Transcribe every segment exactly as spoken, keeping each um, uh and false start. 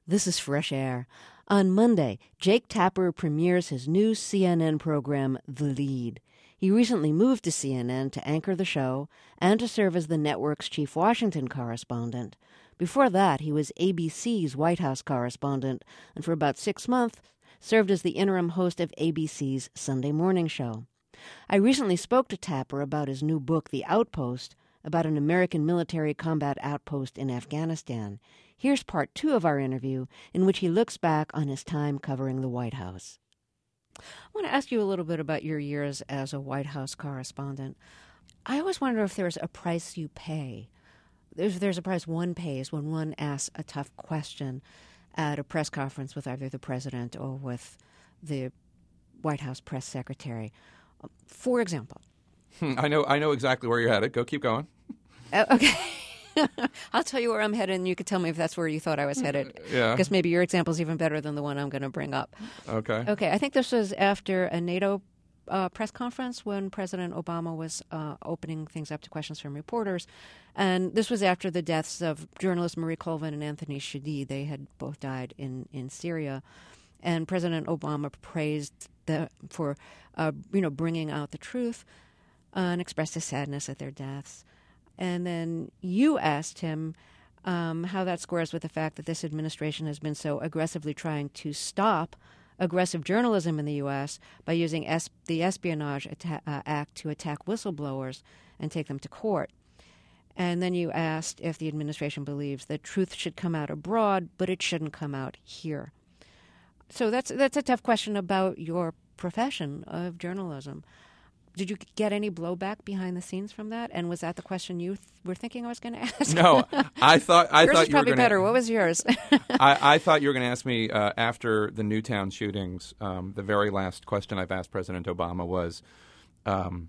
This is Fresh Air. On Monday, Jake Tapper premieres his new C N N program, The Lead. He recently moved to C N N to anchor the show and to serve as the network's chief Washington correspondent. Before that, he was A B C's White House correspondent, and for about six months served as the interim host of A B C's Sunday morning show. I recently spoke to Tapper about his new book, The Outpost, about an American military combat outpost in Afghanistan. Here's part two of our interview, in which he looks back on his time covering the White House. I want to ask you a little bit about your years as a White House correspondent. I always wonder if there's a price you pay. There's, there's a price one pays when one asks a tough question at a press conference with either the president or with the White House press secretary. For example. Hmm, I know I know exactly where you're headed. Go, keep going. Uh, okay. I'll tell you where I'm headed, and you can tell me if that's where you thought I was headed. Yeah. Because maybe your example is even better than the one I'm going to bring up. Okay. Okay. I think this was after a NATO uh, press conference when President Obama was uh, opening things up to questions from reporters. And this was after the deaths of journalists Marie Colvin and Anthony Shadid. They had both died in, in Syria. And President Obama praised them for, uh, you know, bringing out the truth uh, and expressed his sadness at their deaths. And then you asked him um, how that squares with the fact that this administration has been so aggressively trying to stop aggressive journalism in the U S by using es- the Espionage Atta- uh, Act to attack whistleblowers and take them to court. And then you asked if the administration believes that truth should come out abroad, but it shouldn't come out here. So that's that's a tough question about your profession of journalism. Did you get any blowback behind the scenes from that? And was that the question you th- were thinking I was going to ask? No, I thought I yours thought is you were probably going better. What was yours? I, I thought you were going to ask me uh, after the Newtown shootings. Um, the very last question I've asked President Obama was, um,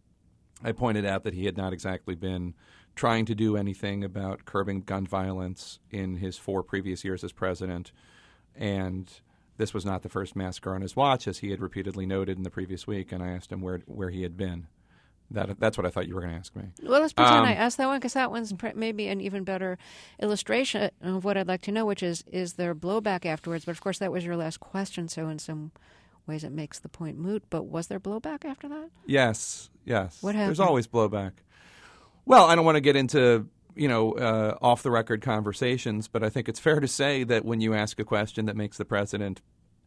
I pointed out that he had not exactly been trying to do anything about curbing gun violence in his four previous years as president, and this was not the first massacre on his watch, as he had repeatedly noted in the previous week, and I asked him where where he had been. That That's what I thought you were going to ask me. Well, let's pretend Um, I asked that one, because that one's pr- maybe an even better illustration of what I'd like to know, which is, is there blowback afterwards? But, of course, that was your last question, so in some ways it makes the point moot. But was there blowback after that? Yes, yes. What happened? There's always blowback. Well, I don't want to get into you know, uh, off-the-record conversations, but I think it's fair to say that when you ask a question that makes the president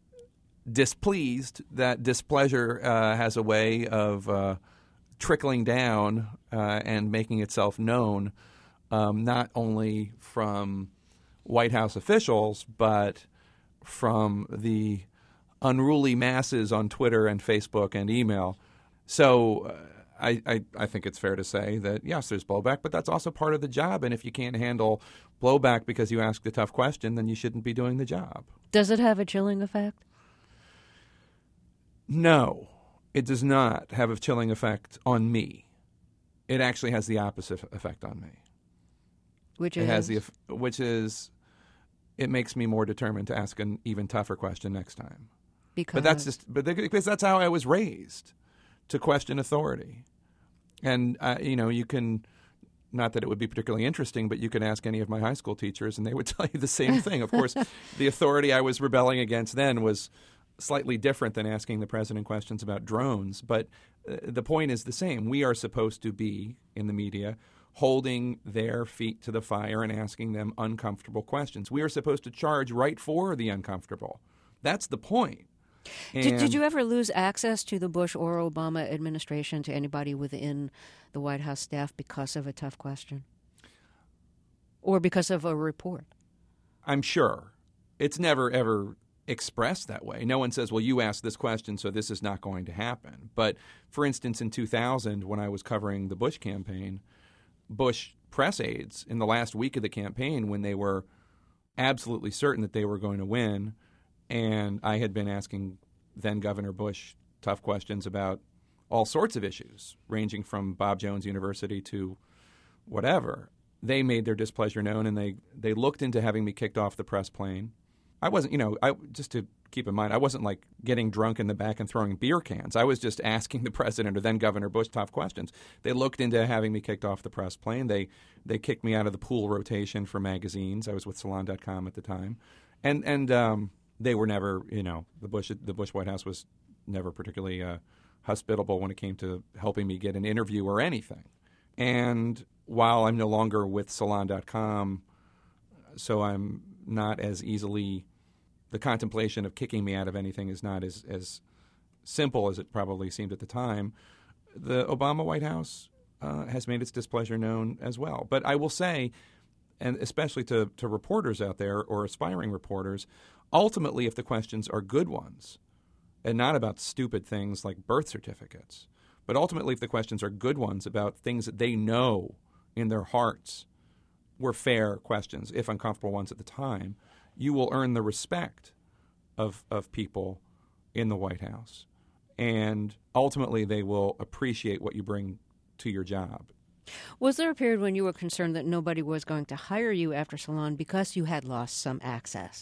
displeased, that displeasure uh, has a way of uh, trickling down uh, and making itself known, um, not only from White House officials, but from the unruly masses on Twitter and Facebook and email. So uh, I, I, I think it's fair to say that, yes, there's blowback, but that's also part of the job. And if you can't handle blowback because you asked a tough question, then you shouldn't be doing the job. Does it have a chilling effect? No, it does not have a chilling effect on me. It actually has the opposite effect on me. Which it is? Has the, which is it makes me more determined to ask an even tougher question next time. Because? But that's just but because that's how I was raised, to question authority. And, uh, you know, you can, not that it would be particularly interesting, but you can ask any of my high school teachers and they would tell you the same thing. Of course, the authority I was rebelling against then was slightly different than asking the president questions about drones. But uh, the point is the same. We are supposed to be, in the media, holding their feet to the fire and asking them uncomfortable questions. We are supposed to charge right for the uncomfortable. That's the point. Did, did you ever lose access to the Bush or Obama administration, to anybody within the White House staff, because of a tough question? Or because of a report? I'm sure. It's never, ever expressed that way. No one says, well, you asked this question, so this is not going to happen. But, for instance, in two thousand, when I was covering the Bush campaign, Bush press aides, in the last week of the campaign, when they were absolutely certain that they were going to win, and I had been asking then-Governor Bush tough questions about all sorts of issues, ranging from Bob Jones University to whatever. They made their displeasure known, and they, they looked into having me kicked off the press plane. I wasn't, you know, I just to keep in mind, I wasn't like getting drunk in the back and throwing beer cans. I was just asking the president or then Governor Bush tough questions. They looked into having me kicked off the press plane. They they kicked me out of the pool rotation for magazines. I was with Salon dot com at the time. and and um, they were never, you know, the Bush the Bush White House was never particularly uh, hospitable when it came to helping me get an interview or anything. And while I'm no longer with Salon dot com, so I'm not as easily, the contemplation of kicking me out of anything is not as, as simple as it probably seemed at the time, the Obama White House uh, has made its displeasure known as well. But I will say, and especially to, to reporters out there or aspiring reporters, ultimately if the questions are good ones and not about stupid things like birth certificates, but ultimately if the questions are good ones about things that they know in their hearts were fair questions, if uncomfortable ones at the time, you will earn the respect of of people in the White House. And ultimately they will appreciate what you bring to your job. Was there a period when you were concerned that nobody was going to hire you after Salon because you had lost some access?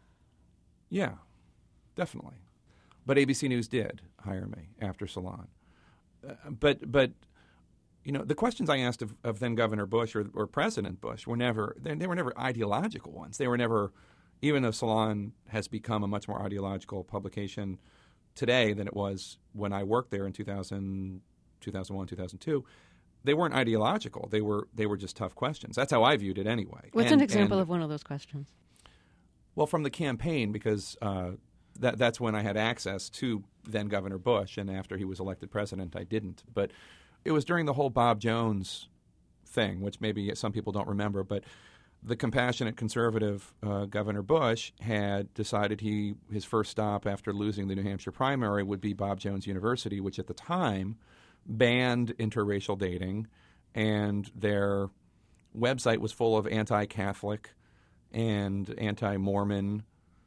Yeah, definitely. But A B C News did hire me after Salon. Uh, but, but you know, the questions I asked of, of then Governor Bush or, or President Bush were never, they, they were never ideological ones. They were never, even though Salon has become a much more ideological publication today than it was when I worked there in two thousand, two thousand one, two thousand two, they weren't ideological. They were they were just tough questions. That's how I viewed it anyway. What's and, an example and, of one of those questions? Well, from the campaign, because uh, that that's when I had access to then Governor Bush, and after he was elected president, I didn't. But it was during the whole Bob Jones thing, which maybe some people don't remember, but the compassionate conservative uh, Governor Bush had decided he his first stop after losing the New Hampshire primary would be Bob Jones University, which at the time banned interracial dating, and their website was full of anti-Catholic and anti-Mormon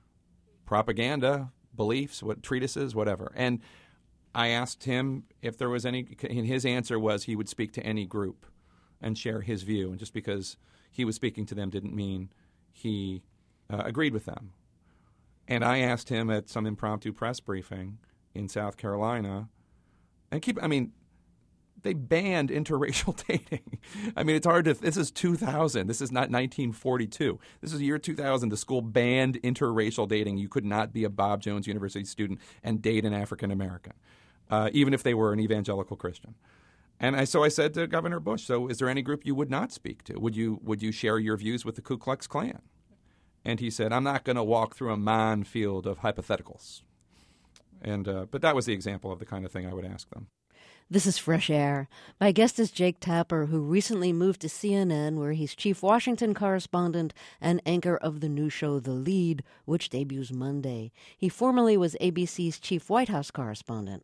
propaganda, beliefs, what treatises, whatever. And I asked him if there was any, and his answer was he would speak to any group and share his view. And just because he was speaking to them didn't mean he uh, agreed with them. And I asked him at some impromptu press briefing in South Carolina, and keep, I mean, they banned interracial dating. I mean, it's hard to, this is two thousand. This is not nineteen forty-two. This is the year two thousand. The school banned interracial dating. You could not be a Bob Jones University student and date an African American, uh, even if they were an evangelical Christian. And I, so I said to Governor Bush, so is there any group you would not speak to? Would you, would you share your views with the Ku Klux Klan? And he said, I'm not going to walk through a minefield of hypotheticals. And uh, but that was the example of the kind of thing I would ask them. This is Fresh Air. My guest is Jake Tapper, who recently moved to C N N, where he's chief Washington correspondent and anchor of the new show The Lead, which debuts Monday. He formerly was A B C's chief White House correspondent.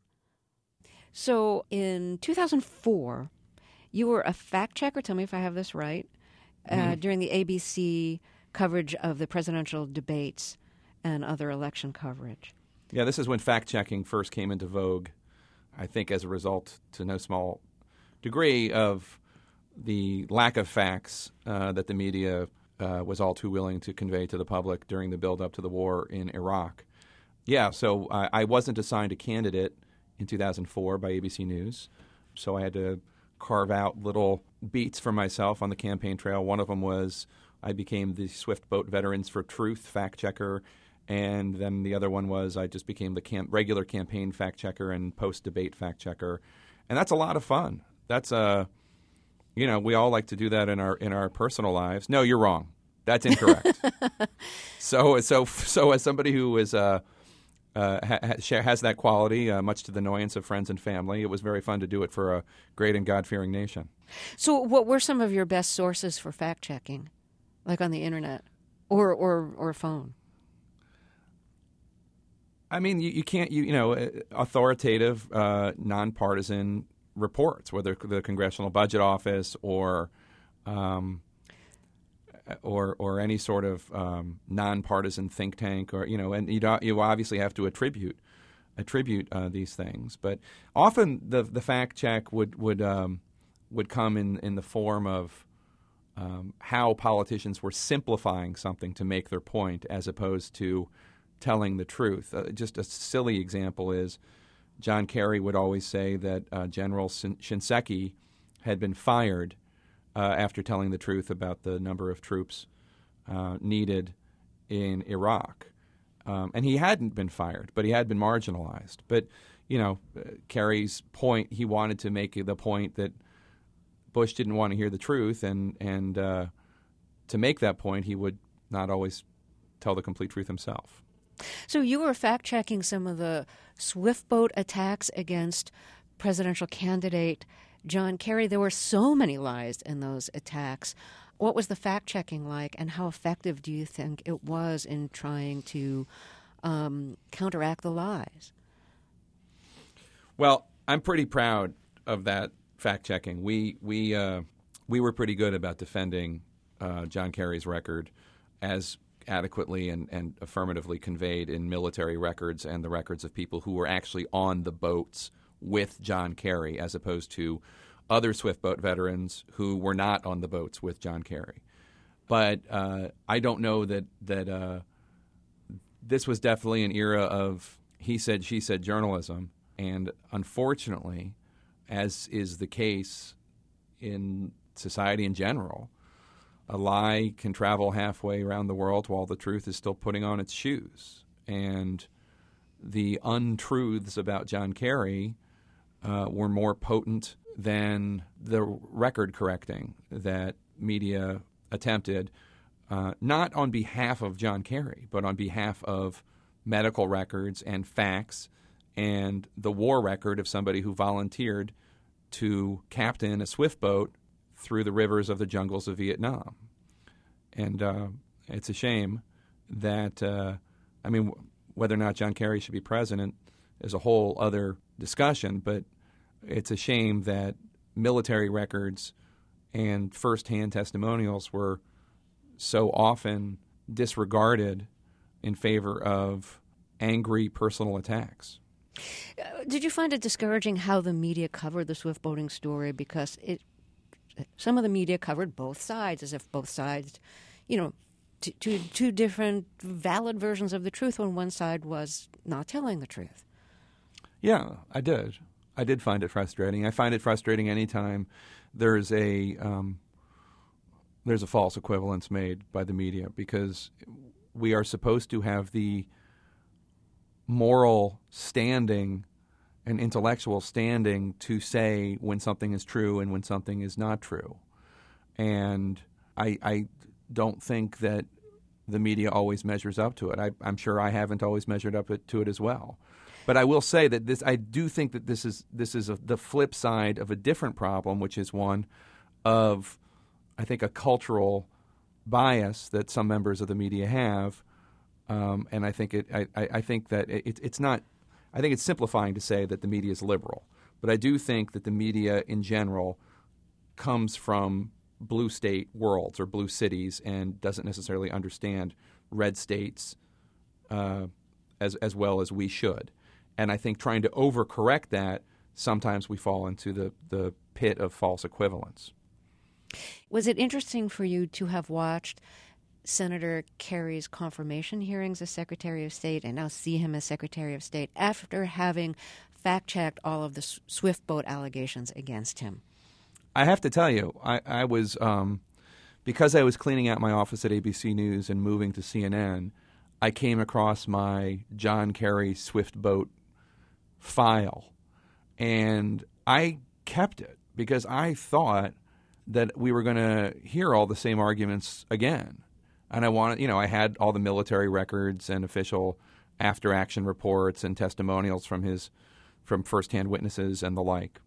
So in two thousand four, you were a fact checker, tell me if I have this right, mm-hmm. uh, during the A B C coverage of the presidential debates and other election coverage. Yeah, this is when fact-checking first came into vogue, I think as a result, to no small degree, of the lack of facts uh, that the media uh, was all too willing to convey to the public during the build-up to the war in Iraq. Yeah, so I, I wasn't assigned a candidate in two thousand four by A B C News, so I had to carve out little beats for myself on the campaign trail. One of them was I became the Swift Boat Veterans for Truth fact-checker. And then the other one was I just became the camp, regular campaign fact checker and post-debate fact checker. And that's a lot of fun. That's a, you know, we all like to do that in our in our personal lives. No, you're wrong. That's incorrect. so so so as somebody who is uh, uh, ha, has that quality, uh, much to the annoyance of friends and family, it was very fun to do it for a great and God-fearing nation. So what were some of your best sources for fact checking, like on the internet or or or phone? I mean, you, you can't, you, you know, authoritative, uh, nonpartisan reports, whether the Congressional Budget Office or um, or or any sort of um, nonpartisan think tank, or, you know, and you you obviously have to attribute attribute uh, these things. But often the the fact check would would um, would come in, in the form of um, how politicians were simplifying something to make their point, as opposed to telling the truth. Uh, just a silly example is John Kerry would always say that uh, General Shin- Shinseki had been fired uh, after telling the truth about the number of troops uh, needed in Iraq. Um, and he hadn't been fired, but he had been marginalized. But, you know, uh, Kerry's point, he wanted to make the point that Bush didn't want to hear the truth, and, and uh, to make that point, he would not always tell the complete truth himself. So you were fact-checking some of the swift boat attacks against presidential candidate John Kerry. There were so many lies in those attacks. What was the fact-checking like, and how effective do you think it was in trying to um, counteract the lies? Well, I'm pretty proud of that fact-checking. We we uh, we were pretty good about defending uh, John Kerry's record as adequately and, and affirmatively conveyed in military records and the records of people who were actually on the boats with John Kerry, as opposed to other swift boat veterans who were not on the boats with John Kerry. But uh, I don't know that that uh, this was definitely an era of he said, she said journalism. And unfortunately, as is the case in society in general, a lie can travel halfway around the world while the truth is still putting on its shoes. And the untruths about John Kerry uh, were more potent than the record correcting that media attempted, uh, not on behalf of John Kerry, but on behalf of medical records and facts and the war record of somebody who volunteered to captain a swift boat through the rivers of the jungles of Vietnam. And uh, it's a shame that, uh, I mean, w- whether or not John Kerry should be president is a whole other discussion, but it's a shame that military records and firsthand testimonials were so often disregarded in favor of angry personal attacks. Uh, did you find it discouraging how the media covered the swift boating story? Because it, some of the media covered both sides, as if both sides, you know, t- two two different valid versions of the truth when one side was not telling the truth. Yeah, I did. I did find it frustrating. I find it frustrating anytime there's a um, there's a false equivalence made by the media, because we are supposed to have the moral standing and intellectual standing to say when something is true and when something is not true. And I, I don't think that the media always measures up to it. I, I'm sure I haven't always measured up to it as well. But I will say that this, I do think that this is this is a, the flip side of a different problem, which is one of, I think, a cultural bias that some members of the media have. Um, and I think it. I, I think that it, it's not. I think it's simplifying to say that the media is liberal, but I do think that the media in general comes from blue state worlds or blue cities and doesn't necessarily understand red states uh, as as well as we should. And I think trying to overcorrect that, sometimes we fall into the, the pit of false equivalence. Was it interesting for you to have watched Senator Kerry's confirmation hearings as Secretary of State and now see him as Secretary of State after having fact-checked all of the swift boat allegations against him? I have to tell you, I, I was, um, because I was cleaning out my office at A B C News and moving to C N N, I came across my John Kerry swift boat file, and I kept it because I thought that we were going to hear all the same arguments again. And I wanted, you know, I had all the military records and official after-action reports and testimonials from his, from firsthand witnesses and the like.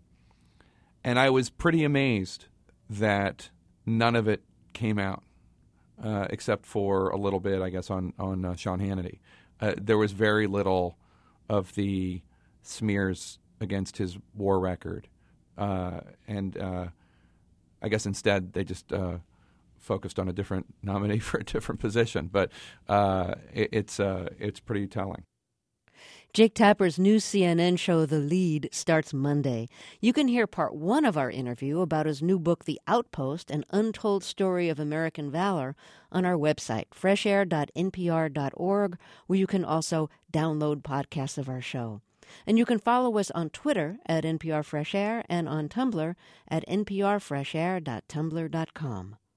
And I was pretty amazed that none of it came out, uh, except for a little bit, I guess, on on uh, Sean Hannity. Uh, there was very little of the smears against his war record, uh, and uh, I guess instead they just uh, focused on a different nominee for a different position. But uh, it, it's uh, it's pretty telling. Jake Tapper's new C N N show, The Lead, starts Monday. You can hear part one of our interview about his new book, The Outpost, An Untold Story of American Valor, on our website, fresh air dot n p r dot org, where you can also download podcasts of our show. And you can follow us on Twitter at N P R Fresh Air and on Tumblr at n p r fresh air dot tumblr dot com.